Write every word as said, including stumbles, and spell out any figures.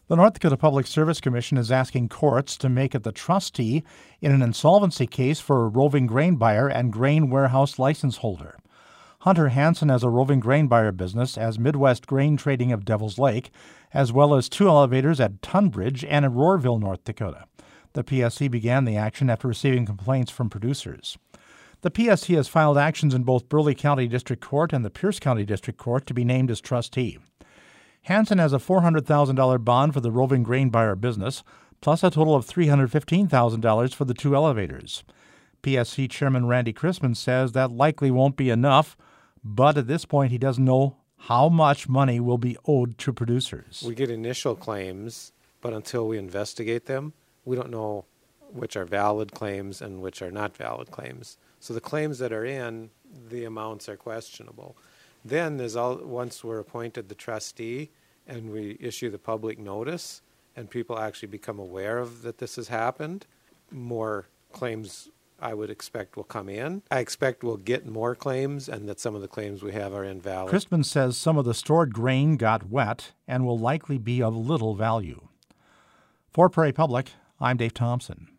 The North Dakota Public Service Commission is asking courts to make it the trustee in an insolvency case for a roving grain buyer and grain warehouse license holder. Hunter Hansen has a roving grain buyer business as Midwest Grain Trading of Devil's Lake, as well as two elevators at Tunbridge and in Roarville, North Dakota. The P S C began the action after receiving complaints from producers. The P S C has filed actions in both Burleigh County District Court and the Pierce County District Court to be named as trustee. Hansen has a four hundred thousand dollars bond for the roving grain buyer business, plus a total of three hundred fifteen thousand dollars for the two elevators. P S C Chairman Randy Chrisman says that likely won't be enough, but at this point he doesn't know how much money will be owed to producers. We get initial claims, but until we investigate them, we don't know which are valid claims and which are not valid claims. So the claims that are in, the amounts are questionable. Then, there's all, once we're appointed the trustee and we issue the public notice and people actually become aware of that this has happened, more claims I would expect will come in. I expect we'll get more claims and that some of the claims we have are invalid. Christman says some of the stored grain got wet and will likely be of little value. For Prairie Public, I'm Dave Thompson.